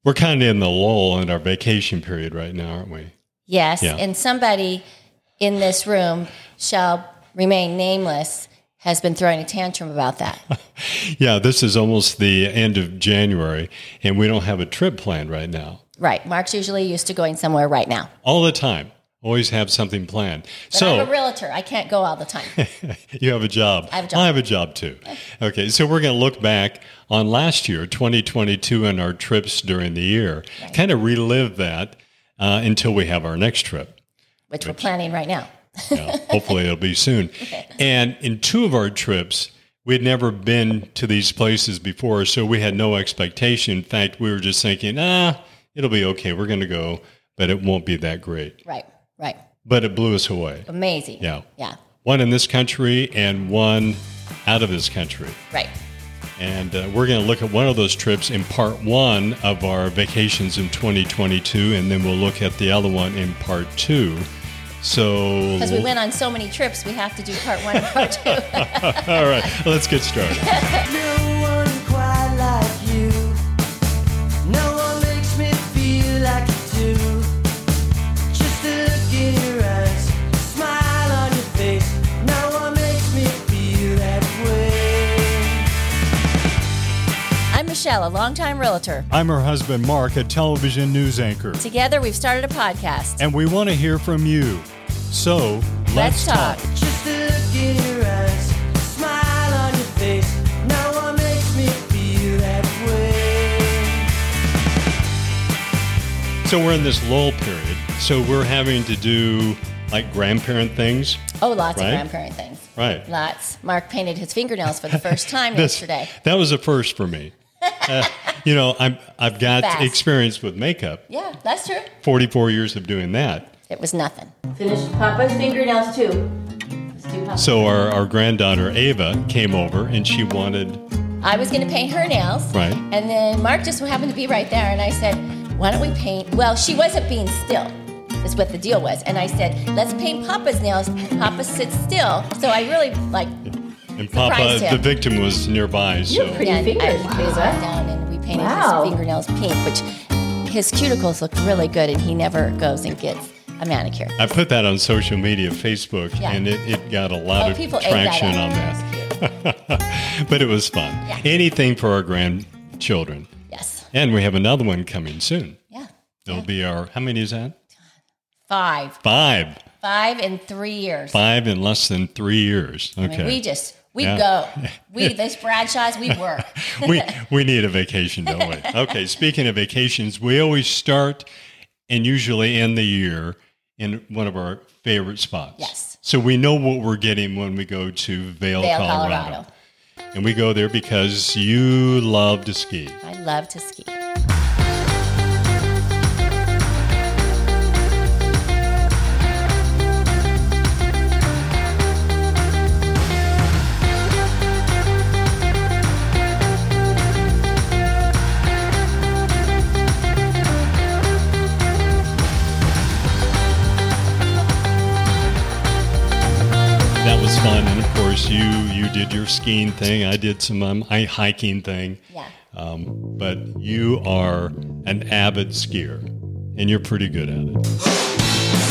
We're kind of in the lull in our vacation period right now, aren't we? Yes, Yeah. and somebody in this room shall remain nameless has been throwing a tantrum about that. Yeah, this is almost the end of January, and we don't have a trip planned right now. Right. Mark's usually used to going somewhere right now. All the time. Always have something planned. But I'm a realtor. I can't go all the time. You have a job. I have a job. I have a job too. Okay, so we're going to look back on last year, 2022, and our trips during the year. Right. Kind of relive that until we have our next trip. Which we're planning right now. Hopefully it'll be soon. And in two of our trips, we had never been to these places before, so we had no expectation. In fact, we were just thinking, it'll be okay. We're going to go, but it won't be that great. Right. But it blew us away. Amazing. Yeah. One in this country and one out of this country. Right. And we're going to look at one of those trips in part one of our vacations in 2022, and then we'll look at the other one in part two. So, because we went on so many trips, we have to do part one and part two. All right, let's get started. No one quite like you. No one makes me feel like you do. Just a look in your eyes, smile on your face. No one makes me feel that way. I'm Michelle, a longtime realtor. I'm her husband, Mark, a television news anchor. Together, we've started a podcast. And we want to hear from you. So, Let's talk. Just a look in your eyes, smile on your face. No one makes me feel that way. So we're in this lull period. So we're having to do like grandparent things. Oh, lots Right? of grandparent things. Right. Lots. Mark painted his fingernails for the first time yesterday. That was a first for me. I've got Fast. experience with makeup. Yeah, that's true. 44 years of doing that. It was nothing. Finished Papa's fingernails too. Let's do Papa. So our granddaughter Ava came over and she wanted, I was going to paint her nails. Right. And then Mark just happened to be right there. And I said, why don't we paint? Well, she wasn't being still, is what the deal was. And I said, let's paint Papa's nails. Papa sits still. So I really and Papa, surprised him. the victim, was nearby. So pretty and fingers, I Lisa. sat down and we painted Wow. his fingernails pink, which his cuticles look really good. And he never goes and gets a manicure. I put that on social media, Facebook, Yeah. and it got a lot of People ate that traction up. on that. But it was fun. Yeah. Anything for our grandchildren. Yes. And we have another one coming soon. Yeah. It'll be our, how many is that? 5. 5. 5 in 3 years. 5 in less than 3 years. I Okay. mean, we Yeah. go. This Bradshaw's, we work. we need a vacation, don't we? Okay, speaking of vacations, we always start and usually end the year in one of our favorite spots. Yes. So we know what we're getting when we go to Vail, Colorado. And we go there because you love to ski. I love to ski. That was fun. And of course, you did your skiing thing. I did some hiking thing. Yeah. But you are an avid skier, and you're pretty good at it.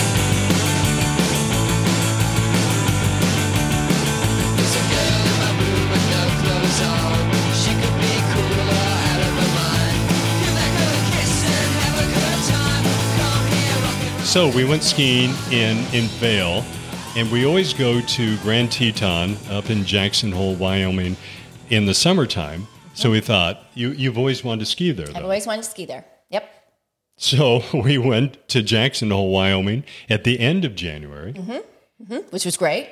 So we went skiing in Vail, and we always go to Grand Teton up in Jackson Hole, Wyoming, in the summertime. So we thought, you've always wanted to ski there, I've though. always wanted to ski there. Yep. So we went to Jackson Hole, Wyoming at the end of January. Which was great.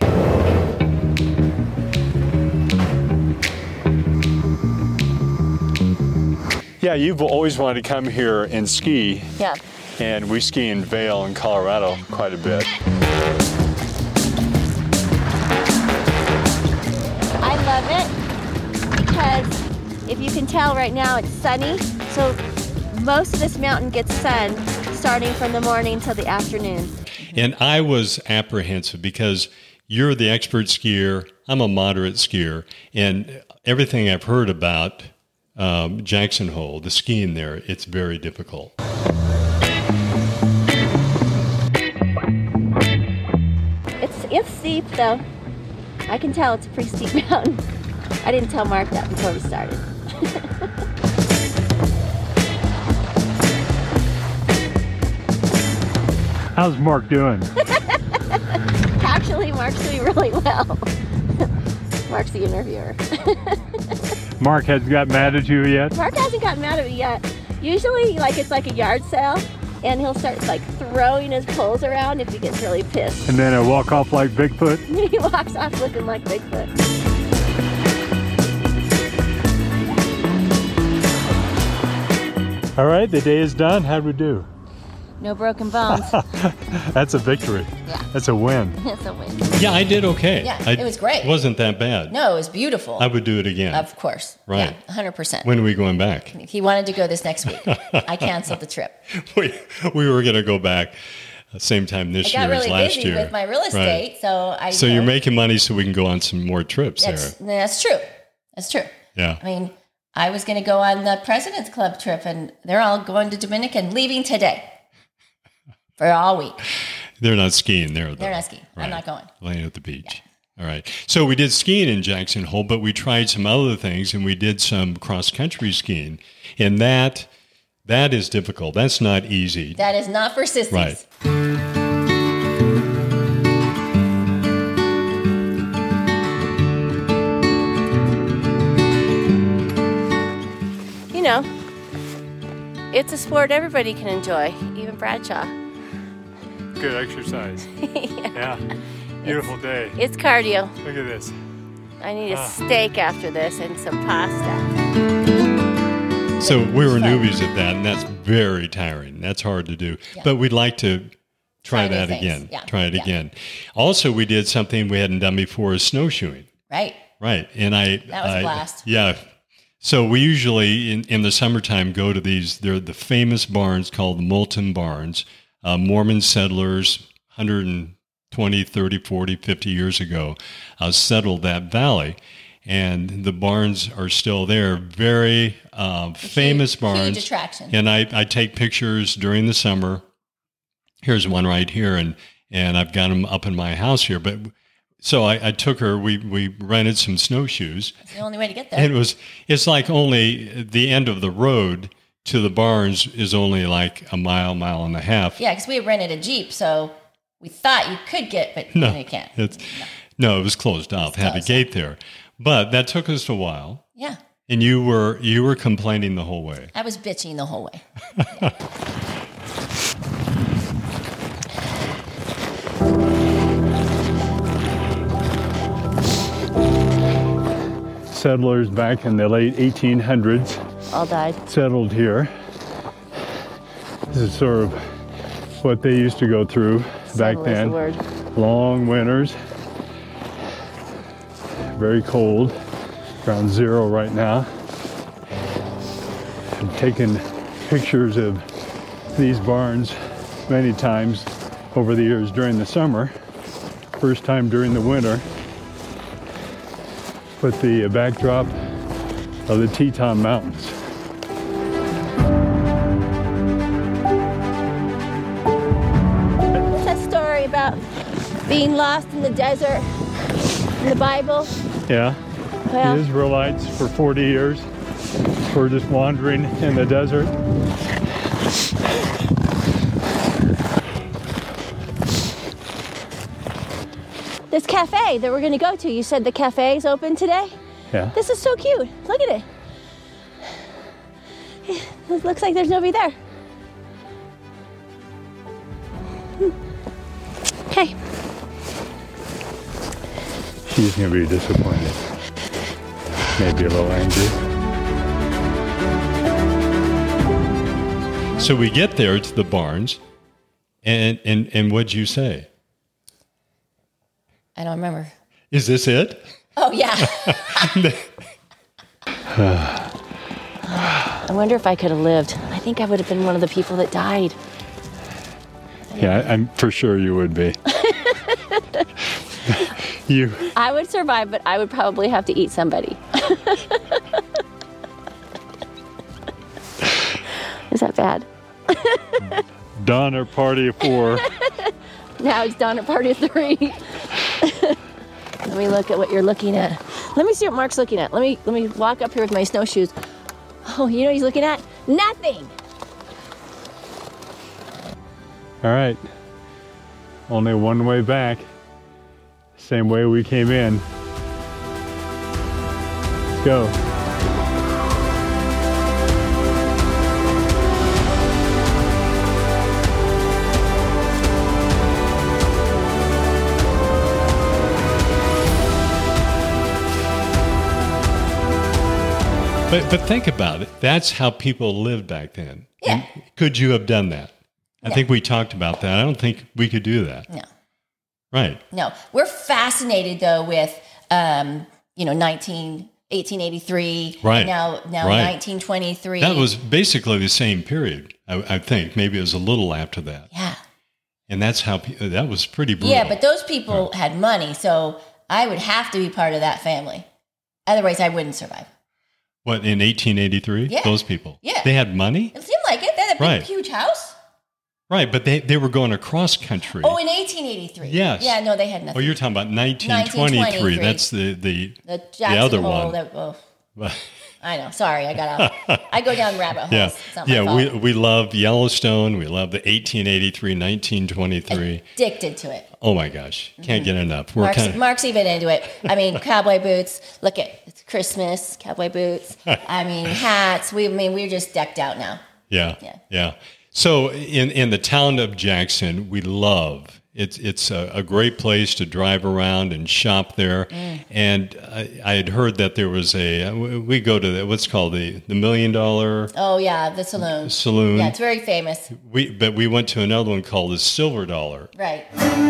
Yeah, you've always wanted to come here and ski, Yeah. and we ski in Vail in Colorado quite a bit. I love it because if you can tell right now it's sunny, so most of this mountain gets sun starting from the morning till the afternoon. And I was apprehensive because you're the expert skier, I'm a moderate skier, and everything I've heard about Jackson Hole, the skiing there, it's very difficult. It's steep though. I can tell it's a pretty steep mountain. I didn't tell Mark that before we started. How's Mark doing? Actually, Mark's doing really well. Mark's the interviewer. Mark hasn't got mad at you yet? Mark hasn't gotten mad at me yet. Usually, it's like a yard sale, and he'll start throwing his poles around if he gets really pissed. And then I walk off like Bigfoot? He walks off looking like Bigfoot. All right, the day is done. How'd we do? No broken bones. That's a victory. Yeah. That's a win. It's a win. Yeah, I did okay. Yeah, it was great. It wasn't that bad. No, it was beautiful. I would do it again. Of course. Right. Yeah, 100%. When are we going back? He wanted to go this next week. I canceled the trip. we were going to go back same time this I got year as really last busy year. with my real estate, Right. so I. So you're making money so we can go on some more trips That's true. That's true. Yeah. I mean, I was going to go on the President's Club trip, and they're all going to Dominican, leaving today for all week. They're not skiing there, though. They're not skiing. I'm not going. Laying at the beach. All right. So we did skiing in Jackson Hole, but we tried some other things, and we did some cross-country skiing. And that is difficult. That's not easy. That is not for sissies. Right. You know, it's a sport everybody can enjoy, even Bradshaw. Good exercise. Yeah. Beautiful day. It's cardio. Look at this. I need a steak after this and some pasta. So we were newbies at that, and that's very tiring. That's hard to do. Yeah. But we'd like to try Try new that things. again. Yeah. Try it Yeah. again. Also, we did something we hadn't done before, is snowshoeing. Right. Right. And That was a blast. Yeah. So we usually, in the summertime, go to they're the famous barns called the Moulton Barns. Mormon settlers, 120, 30, 40, 50 years ago, settled that valley. And the barns are still there. Very famous barns. Huge attraction. And I take pictures during the summer. Here's one right here, and I've got them up in my house here. But so I took her. We rented some snowshoes. It's the only way to get there. And it's like only the end of the road to the barns is only like a mile and a half. Yeah, because we had rented a Jeep, so we thought you could get, but No, you can't. No, it was closed off. Had a closed gate there, but that took us a while. Yeah, And you were complaining the whole way. I was bitching the whole way. Settlers back in the late 1800s All died. settled here. This is sort of what they used to go through back Settle is the then. word. Long winters, very cold, around 0 right now. I've taken pictures of these barns many times over the years during the summer. First time during the winter. With the backdrop of the Teton Mountains. What's that story about being lost in the desert in the Bible? Yeah, Well, the Israelites for 40 years were just wandering in the desert. this cafe that we're going to go to, you said the cafe is open today? Yeah. This is so cute. Look at it. It looks like there's nobody there. Okay. She's gonna be disappointed. Maybe a little angry. So we get there to the barns, and what'd you say? I don't remember. Is this it? Oh, yeah. I wonder if I could have lived. I think I would have been one of the people that died. Yeah, I'm for sure you would be. I would survive, but I would probably have to eat somebody. Is that bad? Donner Party of 4. Now it's Donner Party of 3. Let me look at what you're looking at. Let me see what Mark's looking at. Let me walk up here with my snowshoes. Oh, you know what he's looking at? Nothing. All right. Only one way back. Same way we came in. Let's go. But think about it. That's how people lived back then. Yeah. And could you have done that? I No. think we talked about that. I don't think we could do that. No. Right. No. We're fascinated though with 1883. Right. Now Right. 1923. That was basically the same period, I think. Maybe it was a little after that. Yeah. And that's how, that was pretty brutal. Yeah, but those people had money, so I would have to be part of that family. Otherwise, I wouldn't survive. What, in 1883? Yeah. Those people? Yeah. They had money? It seemed like it. They had a big, Right. huge house. Right, but they were going across country. Oh, in 1883. Yes. Yeah, no, they had nothing. Oh, you're talking about 1923. 1923. That's the Jackson other Hole, one. I know. Sorry, I got off. I go down rabbit holes. Yeah, It's not my yeah. fault. We love Yellowstone. We love the 1883, 1923. Addicted to it. Oh my gosh, can't get enough. We're Mark's even into it. I mean, cowboy boots. Look at it's Christmas, cowboy boots. I mean, hats. We're just decked out now. yeah. Yeah. So in the town of Jackson, we love it's a great place to drive around and shop there. And I had heard that there was we go to what's called the $1 Million Oh yeah, the saloon. Saloon. Yeah, it's very famous. But we went to another one called the Silver Dollar. Right.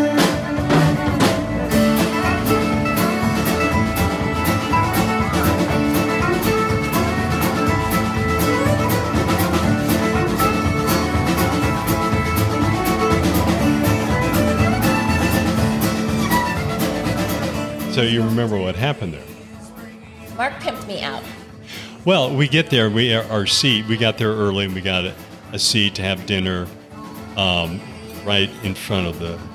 So you remember what happened there? Mark pimped me out. Well, we get there. We got there early, and we got a seat to have dinner right in front of the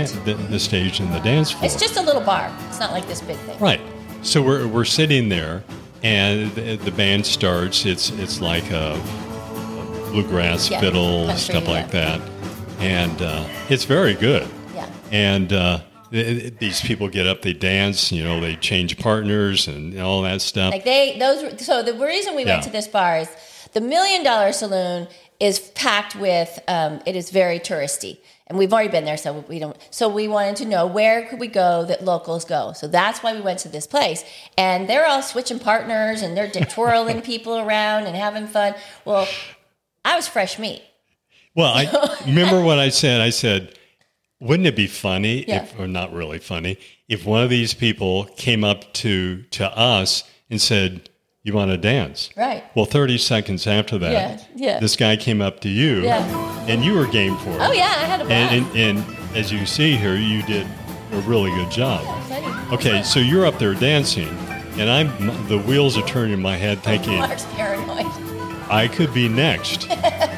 stage and the dance floor. It's just a little bar. It's not like this big thing. Right. So we're sitting there, and the band starts. It's like a bluegrass Yeah, fiddle, country, stuff like yeah. that, and it's very good. Yeah. And these people get up, they dance, they change partners and all that stuff. Like so the reason we went Yeah. to this bar is the $1 Million Saloon is packed with, it is very touristy. And we've already been there, so we wanted to know where could we go that locals go. So that's why we went to this place. And they're all switching partners and they're twirling people around and having fun. Well, I was fresh meat. Well, I remember what I said. I said, wouldn't it be funny, Yeah. or not really funny, if one of these people came up to us and said, "You want to dance?" Right. Well, 30 seconds after that, Yeah. this guy came up to you, Yeah. and you were game for it. Oh, yeah, I had a blast. And as you see here, you did a really good job. Okay, so you're up there dancing, and the wheels are turning in my head thinking, Mark's paranoid. I could be next.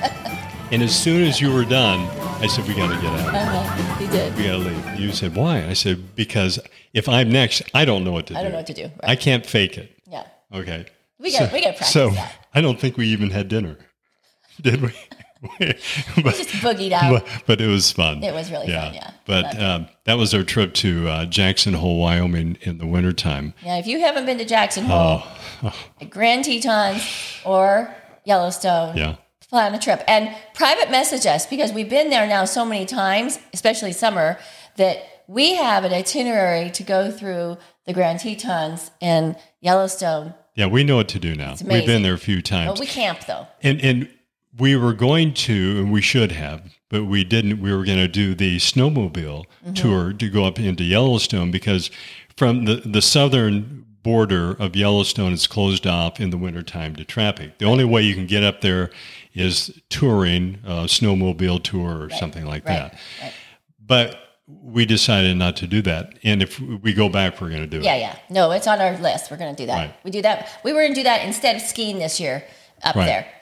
And as soon as you were done, I said, we got to get out. He did. We got to leave. You said, why? I said, because if I'm next, I don't know what to do. I don't know what to do. Right. I can't fake it. Yeah. Okay. We got to practice So that. I don't think we even had dinner. Did we? but, Just boogied out. but it was fun. It was really fun, yeah. But that was our trip to Jackson Hole, Wyoming in the wintertime. Yeah, if you haven't been to Jackson Hole, at Grand Tetons or Yellowstone, Yeah. plan a trip. And private message us because we've been there now so many times, especially summer, that we have an itinerary to go through the Grand Tetons and Yellowstone. Yeah, we know what to do now. We've been amazing. there a few times. But we camp, though. And we were going to, and we should have, but we didn't. We were going to do the snowmobile tour to go up into Yellowstone because from the southern border of Yellowstone is closed off in the wintertime to traffic. The only way you can get up there is touring, a snowmobile tour or something like that. Right. But we decided not to do that. And if we go back, we're going to do it. Yeah. No, it's on our list. We're going to do that. Right. We do that. We were going to do that instead of skiing this year up Right. there.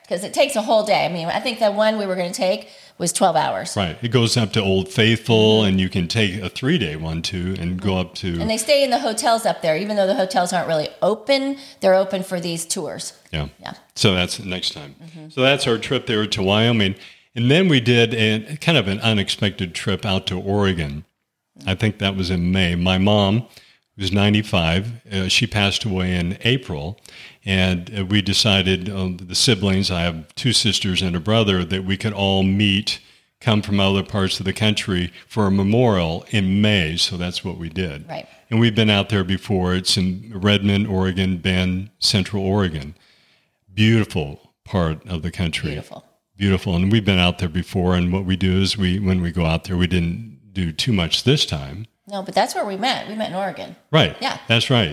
because it takes a whole day. I mean, I think the one we were going to take was 12 hours. Right. It goes up to Old Faithful, and you can take a 3-day one too, and go up to. And they stay in the hotels up there, even though the hotels aren't really open. They're open for these tours. Yeah. Yeah. So that's next time. So that's our trip there to Wyoming. And then we did a kind of an unexpected trip out to Oregon. I think that was in May. My mom was 95. She passed away in April. And we decided, the siblings, I have 2 sisters and a brother, that we could all meet, come from other parts of the country for a memorial in May. So that's what we did. Right. And we've been out there before. It's in Redmond, Oregon, Bend, Central Oregon. Beautiful part of the country. Beautiful. And we've been out there before. And what we do is when we go out there, we didn't do too much this time. No, but that's where we met. We met in Oregon. Right. Yeah. That's right.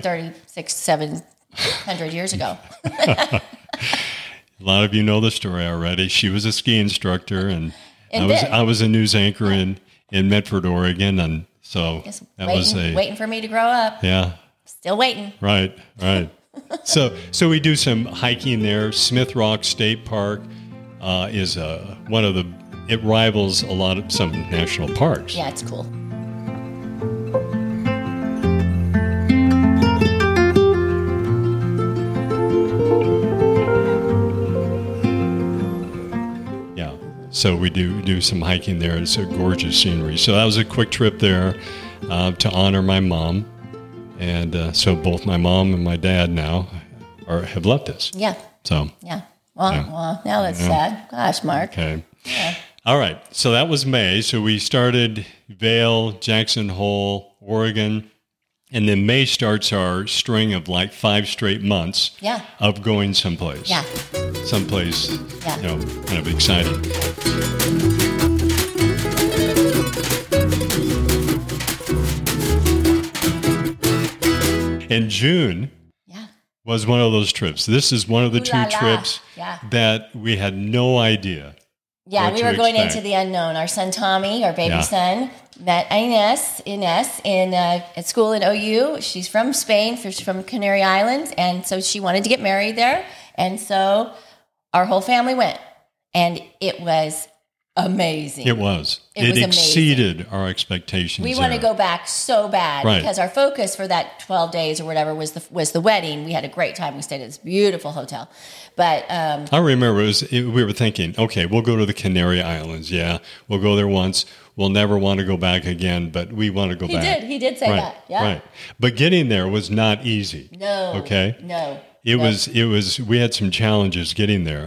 700 years ago. A lot of you know the story already. She was a ski instructor, and I was a news anchor in Medford, Oregon. And so that was waiting for me to grow up. Yeah. Still waiting. Right. So we do some hiking there. Smith Rock State Park is one of it rivals some national parks. Yeah, it's cool. Yeah. So we do some hiking there. It's a gorgeous scenery. So that was a quick trip there to honor my mom. And so both my mom and my dad now have left us. Yeah. So. Yeah. Well, now that's sad. Gosh, Mark. Okay. Yeah. All right. So that was May. So we started Vail, Jackson Hole, Oregon. And then May starts our string of like 5 straight months of going someplace. Yeah. Someplace, kind of exciting. And June was one of those trips. This is one of the 2 trips that we had no idea. Yeah, we were going into the unknown. Our son Tommy, our baby son, met Ines at school in OU. She's from Spain, she's from Canary Islands, and so she wanted to get married there. And so our whole family went, and it was amazing. It was. It exceeded our expectations. We want to go back so bad because our focus for that 12 days or whatever was the wedding. We had a great time. We stayed at this beautiful hotel. But I remember we were thinking, okay, we'll go to the Canary Islands. Yeah, we'll go there once. We'll never want to go back again, but we want to go back. He did say that. Yeah. Right. But getting there was not easy. No. Okay. No. It was. We had some challenges getting there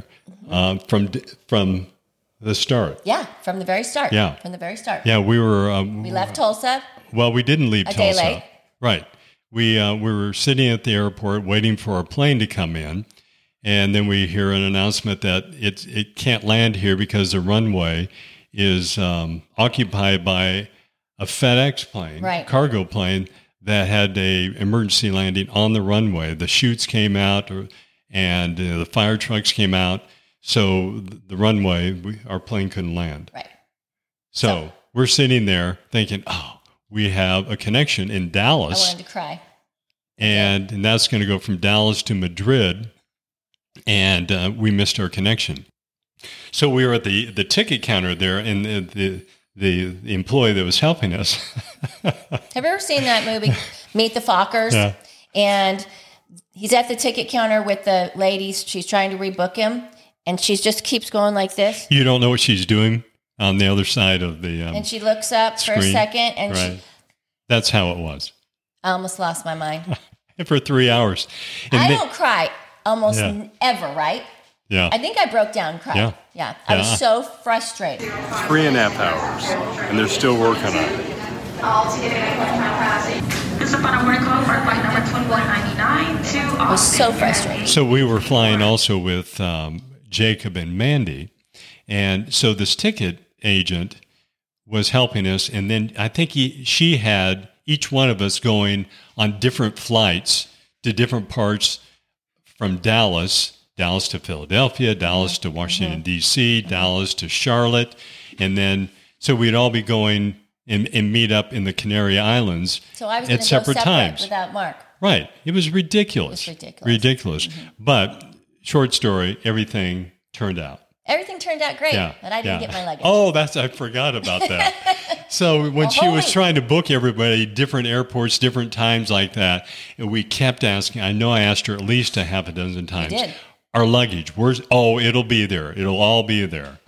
from the start. Yeah, from the very start. Yeah. From the very start. Yeah, we were. We left Tulsa. Well, we didn't leave Tulsa. A day late. Right. We were sitting at the airport waiting for our plane to come in, and then we hear an announcement that it can't land here because the runway is occupied by a FedEx plane, cargo plane that had a emergency landing on the runway. The chutes came out, and the fire trucks came out. So the runway, our plane couldn't land. Right. So we're sitting there thinking, we have a connection in Dallas. I wanted to cry. And that's going to go from Dallas to Madrid. And we missed our connection. So we were at the ticket counter there, and the employee that was helping us. Have you ever seen that movie, Meet the Fockers? Yeah. And he's at the ticket counter with the lady. She's trying to rebook him. And she just keeps going like this. You don't know what she's doing on the other side of the and she looks up screen. For a second, and that's how it was. I almost lost my mind. For 3 hours. And I don't cry almost ever, right? Yeah. I think I broke down and cried. Yeah. I was so frustrated. 3.5 hours, and they're still working on it. I was so frustrated. So we were flying also with Jacob and Mandy. And so this ticket agent was helping us. And then I think she had each one of us going on different flights to different parts from Dallas to Philadelphia, Dallas to Washington, D.C., Dallas to Charlotte. And then, so we'd all be going and meet up in the Canary Islands so I was at separate times. Without Mark. Right. It was ridiculous. Ridiculous. But short story, everything turned out? Everything turned out great, Yeah, but I didn't yeah. get my luggage. Oh, I forgot about that. So when she was holy. trying to book everybody, different airports, different times like that, and we kept asking. I know I asked her at least a half a dozen times. did. Our luggage, where's? Oh, it'll be there. It'll all be there.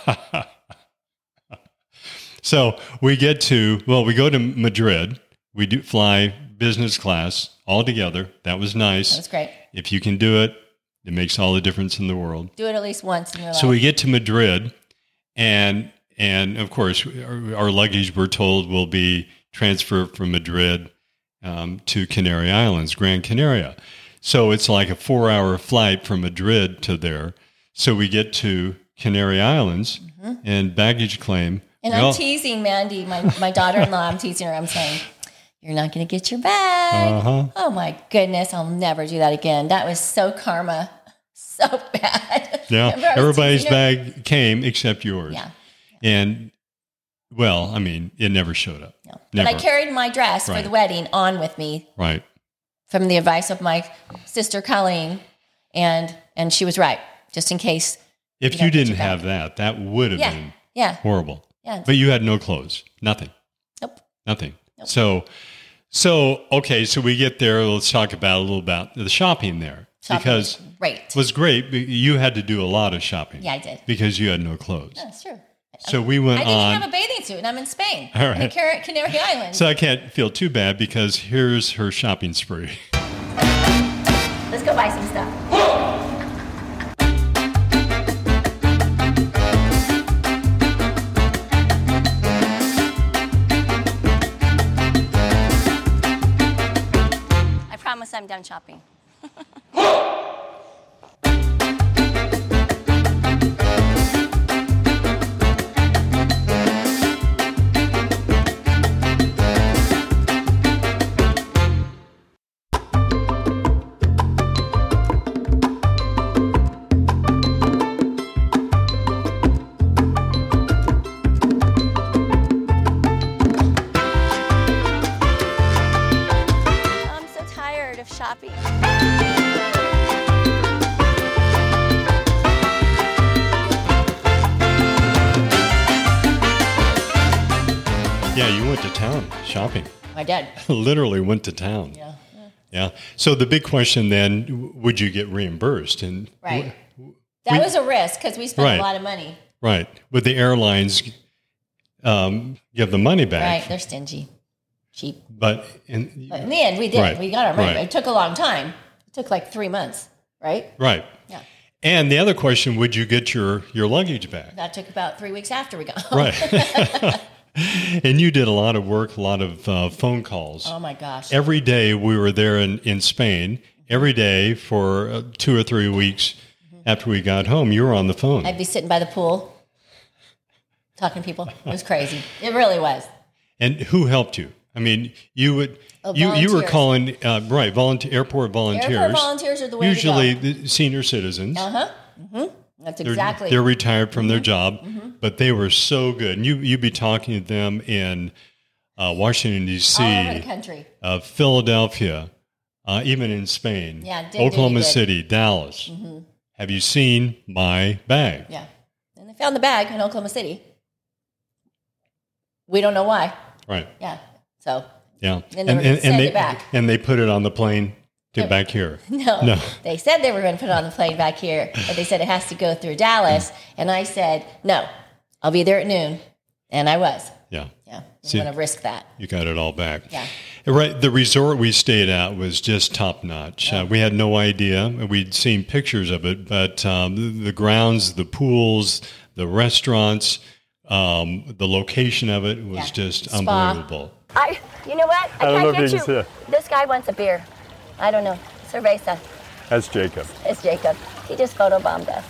So we go to Madrid. We do fly business class all together. That was nice. That was great. If you can do it, it makes all the difference in the world. Do it at least once in your life. So we get to Madrid, and of course, our luggage, we're told, will be transferred from Madrid to Canary Islands, Gran Canaria. So it's like a 4-hour flight from Madrid to there. So we get to Canary Islands and baggage claim. And I'm teasing Mandy, my daughter-in-law. I'm teasing her. I'm saying, "You're not going to get your bag." Uh-huh. Oh my goodness, I'll never do that again. That was so karma, so bad. Yeah, Remember I was everybody's teasing her? bag came except yours. Yeah. And, well, I mean, it never showed up. No. Never. But I carried my dress for Right. the wedding on with me Right. from the advice of my sister Colleen, and she was right. Just in case. If don't you get didn't your bag. have that, that would have Yeah. been Yeah. horrible. Yeah. But you had no clothes. Nothing. Nope. Nothing. Nope. So okay, so we get there. Let's talk about a little about the shopping there. Shopping because was great. it was great. But you had to do a lot of shopping. Yeah, I did. Because you had no clothes. That's true. So we went I didn't on. have a bathing suit, and I'm in Spain. All I'm in right. Canary Islands. So I can't feel too bad because here's her shopping spree. Let's go buy some stuff. I promise I'm done shopping. I'm so tired of shopping. Yeah, you went to town shopping. I did. Literally went to town. Yeah. Yeah. So the big question then, would you get reimbursed? And Right. That was a risk because we spent Right. a lot of money. right, would the airlines give the money back? Right. They're stingy. Cheap. But But in the end, we did. Right. We got our money. Right. But it took a long time. It took like 3 months, right? right. Yeah. And the other question, would you get your luggage back? That took about 3 weeks after we got home. Right. And you did a lot of work, a lot of phone calls. Oh my gosh. Every day we were there in Spain. Every day for 2 or 3 weeks after we got home, you were on the phone. I'd be sitting by the pool talking to people. It was crazy. It really was. And who helped you? I mean, you would you were volunteers. calling right airport volunteers. Airport volunteers are the way Usually to go. the senior citizens. That's They're- exactly. They're retired from their job, but they were so good. And you'd be talking to them in Washington D.C., all over the country. Philadelphia, even in Spain, Yeah, did Oklahoma really good. City, Dallas. Have you seen my bag? Yeah. And they found the bag in Oklahoma City. We don't know why. Right. Yeah. So, Yeah. Then they were gonna send it back. And they put it on the plane to back here. no. No. They said they were going to put it on the plane back here, but they said it has to go through Dallas. And I said, no, I'll be there at noon. And I was. Yeah. Yeah. See- I'm going to risk that. You got it all back. Yeah. Right. The resort we stayed at was just top notch. We had no idea. We'd seen pictures of it, but the grounds, the pools, the restaurants, the location of it was Yeah. just Spa. unbelievable. You know what? I don't know can't if you get can you. see it. This guy wants a beer. I don't know. Cerveza. That's Jacob. It's Jacob. He just photobombed us.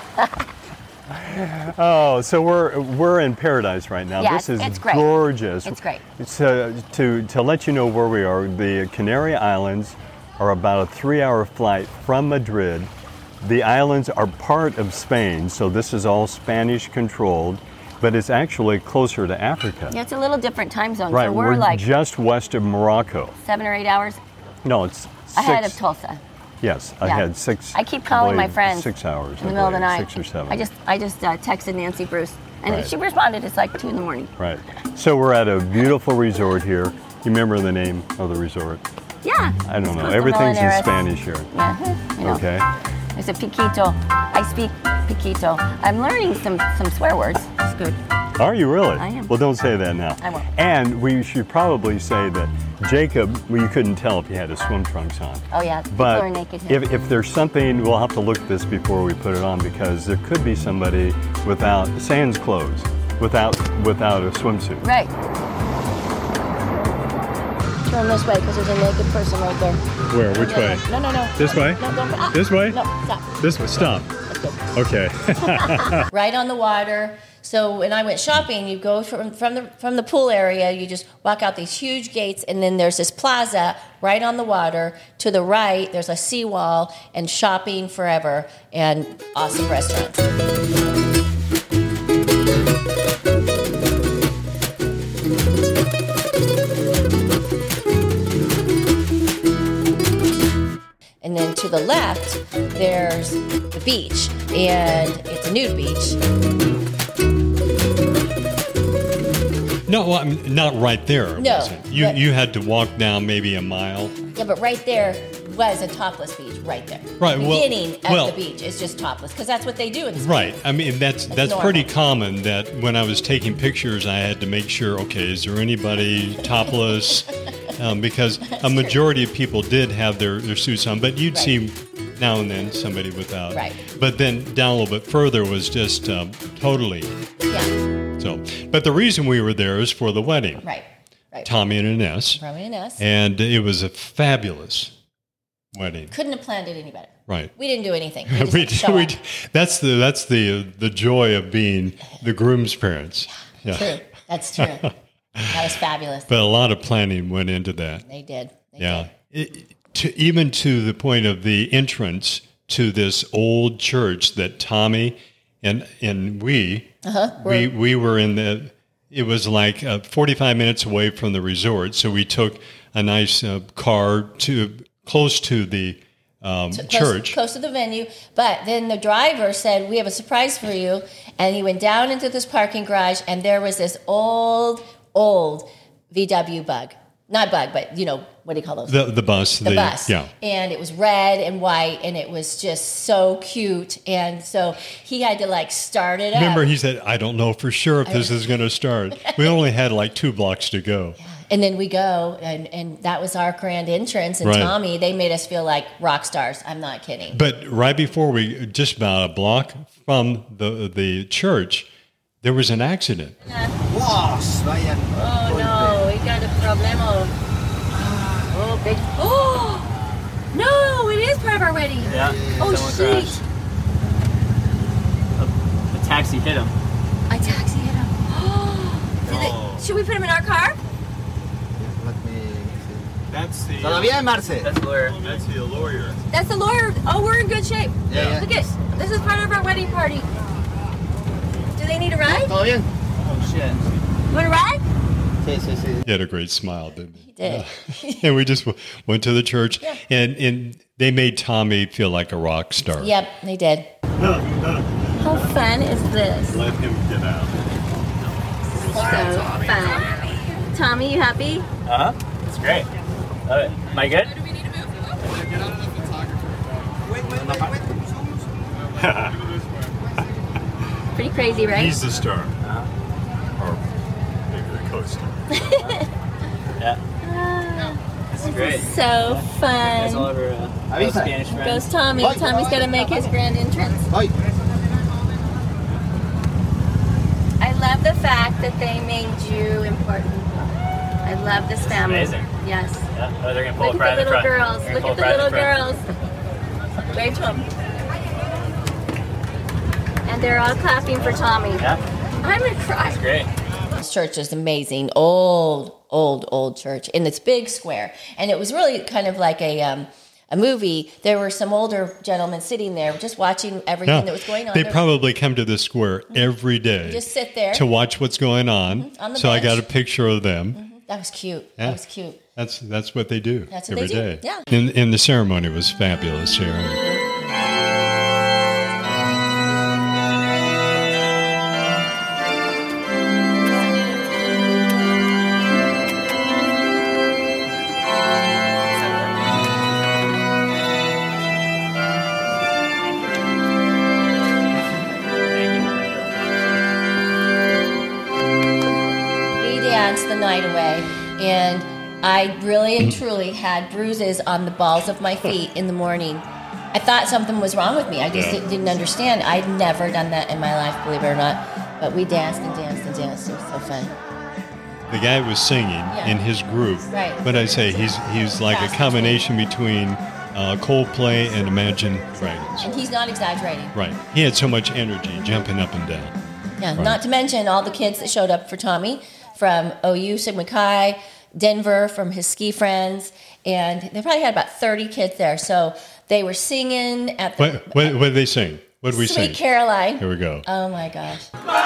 Oh, so we're in paradise right now. Yes, this is it's great. gorgeous. It's great. So to let you know where we are, the Canary Islands are about a 3-hour flight from Madrid. The islands are part of Spain, so this is all Spanish controlled, but it's actually closer to Africa. Yeah, it's a little different time zone. Right, So we're like just west of Morocco. 7 or 8 hours No, it's ahead of six- Tulsa. Yes, I Yeah. had 6. I keep calling my believe, friends 6 hours in the middle of the night. 6 or 7. I just texted Nancy Bruce, and Right. she responded. It's like 2 in the morning. Right. So we're at a beautiful resort here. You remember the name of the resort? Yeah. I don't know. Costa Everything's in Molinera. Spanish here. Yeah. You know. Okay. It's a Piquito. I speak Piquito. I'm learning some swear words. It's good. Are you really? I am. Well, don't say that now. I won't. And we should probably say that Jacob, well, you couldn't tell if he had his swim trunks on. Oh yeah. People But are naked here. if there's something, we'll have to look at this before we put it on because there could be somebody without sans clothes, without a swimsuit. Right. Turn this way because there's a naked person right there. Where? Which way? No. This way? No, don't. Ah. This way? No, stop. This way. Stop. Let's go. Okay. Right on the water. So when I went shopping, you go from the pool area, you just walk out these huge gates, and then there's this plaza right on the water. To the right, there's a seawall and shopping forever and awesome restaurants. And then to the left, there's the beach, and it's a nude beach. No, well, I mean, not right there. No, Was it? You but- you had to walk down maybe a mile. Yeah, but right there was a topless beach, right there. Right, The well- beginning of well- the beach is just topless, because that's what they do in Spain. Right. I mean, that's normal. pretty common. That when I was taking pictures, I had to make sure. Okay, is there anybody topless? Because a majority of people did have their suits on, but you'd Right. see now and then somebody without. Right. But then down a little bit further was just totally. Yeah, So, but the reason we were there is for the wedding. right. Tommy and Ines, Romy and us. and it was a fabulous wedding. Couldn't have planned it any better. Right. We didn't do anything. We just showed up. That's the joy of being the groom's parents. Yeah. True. That's true. That was fabulous. But a lot of planning went into that. They did. They Yeah. did. Even to the point of the entrance to this old church that Tommy and we were in the. It was like 45 minutes away from the resort, so we took a nice car to close to the church. Close to the venue. But then the driver said, "We have a surprise for you." And he went down into this parking garage, and there was this old VW bug. Not bug, but what do you call those? The bus. The bus. Yeah. And it was red and white, and it was just so cute. And so he had to start it up. Remember, he said, "I don't know for sure if this is going to start." We only had like 2 blocks to go. And then we go, and that was our grand entrance. And Right. Tommy, they made us feel like rock stars. I'm not kidding. But right before just about a block from the church, there was an accident. Oh no, we got a problemo. Oh, big. Oh, no, it is part of our wedding. Yeah. Oh, someone shit. crashed. A taxi hit him. I taxi hit him. Should we put him in our car? That's the Todavía, Marce. That's the lawyer. that's the lawyer. That's the lawyer. Oh, we're in good shape. Yeah. Look at this is part of our wedding party. Do they need a ride? ¿Todo bien? Oh shit. You want a ride? Sí, sí, sí. He had a great smile, didn't he? He did. And we just went to the church, Yeah. and they made Tommy feel like a rock star. Yep, they did. How fun is this? Let him get out. So fun. Tommy, you happy? Uh huh. It's great. Love it. Am I good? Pretty crazy, right? He's the star. Or maybe the co-star. Yeah. This is great. So That's all fun. over Avisa. Spanish friends. Goes Tommy. Tommy's got to make his grand entrance. Voy. I love the fact that they made you important. I love this family. amazing. Yes. Yeah. Oh, they're gonna pull Look a at pride the in little front. girls. They're Look gonna at the pull a little pride in girls. front. Wave to them. And they're all clapping for Tommy. Yeah. I'm gonna cry. Great. This church is amazing. Old church in this big square. And it was really kind of like a movie. There were some older gentlemen sitting there just watching everything that was going on. They probably come to this square every day. Just sit there. to watch what's going on. On the So I got a bench. picture of them. That was cute. Yeah. That was cute. That's what they do That's what every they do, day. yeah. And the ceremony was fabulous, Sharon. We danced the night away, and I really and truly had bruises on the balls of my feet in the morning. I thought something was wrong with me. I just didn't understand. I'd never done that in my life, believe it or not. But we danced and danced and danced. It was so fun. The guy was singing in his group. Right. But I say he's like a Fast combination between Coldplay and Imagine Dragons. And he's not exaggerating. Right. He had so much energy jumping up and down. Yeah, Right. not to mention all the kids that showed up for Tommy from OU, Sigma Chi, Denver, from his ski friends, and they probably had about 30 kids there. So they were singing at the What did they sing? What did we Sweet sing? Caroline. Here we go. Oh my gosh.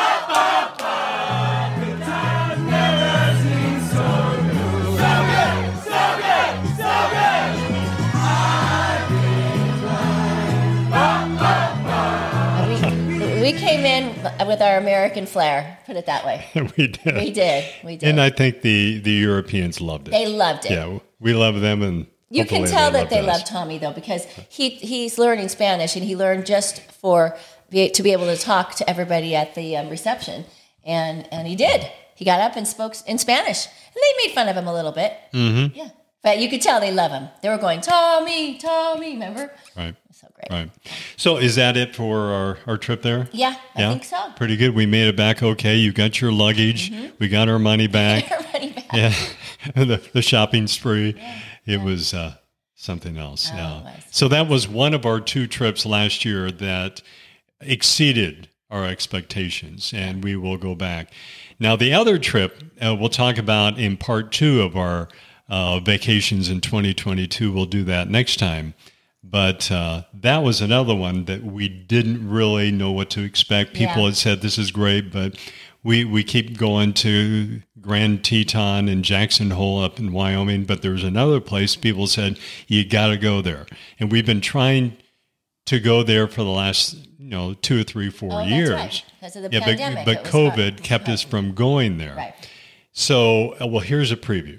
We came in with our American flair, put it that way. We did. We did. We did. And I think the Europeans loved it. They loved it. Yeah, we love them, and You can hopefully tell that they loved us. love Tommy though, because he's learning Spanish, and he learned just to be able to talk to everybody at the reception, and he did. He got up and spoke in Spanish, and they made fun of him a little bit. Mm-hmm. Yeah, but you could tell they love him. They were going, Tommy, Tommy, remember? Right. So great. Right. So is that it for our trip there? Yeah, I think so. Pretty good. We made it back okay. You got your luggage. We got our money back. Everybody back. Yeah. the shopping spree. It was something else. Oh, Yeah. it was. So that was one of our 2 trips last year that exceeded our expectations, and we will go back. Now, the other trip we'll talk about in part 2 of our vacations in 2022. We'll do that next time. But that was another one that we didn't really know what to expect. People Yeah. had said, this is great, but we keep going to Grand Teton and Jackson Hole up in Wyoming. But there's another place people said, you got to go there. And we've been trying to go there for the last 2 or 3, 4 Oh, that's years. right. Because of the pandemic, But it was COVID hard. kept us from going there. Right. So, well, here's a preview.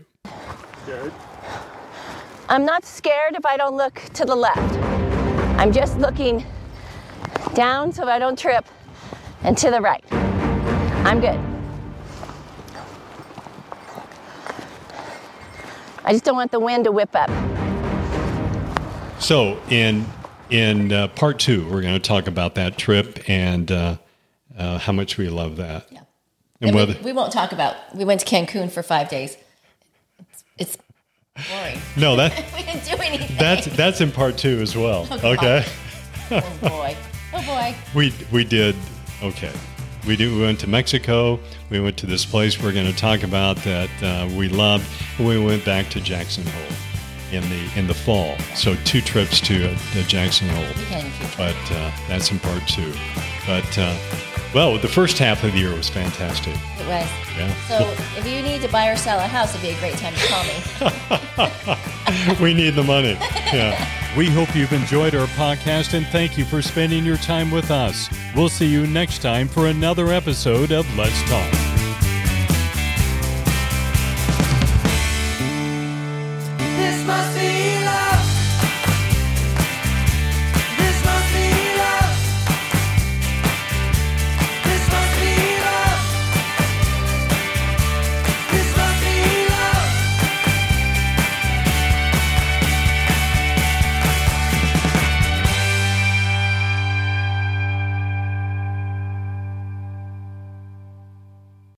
I'm not scared if I don't look to the left. I'm just looking down so I don't trip, and to the right. I'm good. I just don't want the wind to whip up. So in part 2, we're going to talk about that trip and how much we love that. Yeah. And And whether we won't talk about. We went to Cancun for 5 days. It's boring. no, that We didn't do anything. that's in part 2 as well. God. Okay, Oh boy. Oh boy. we did okay. We went to Mexico. We went to this place we're going to talk about that we loved. And we went back to Jackson Hole in the fall. So 2 trips to Jackson Hole. Okay. But that's in part 2. But well, the first half of the year was fantastic. It was. Yeah. So if you need to buy or sell a house, it'd be a great time to call me. We need the money. Yeah. We hope you've enjoyed our podcast and thank you for spending your time with us. We'll see you next time for another episode of Let's Talk.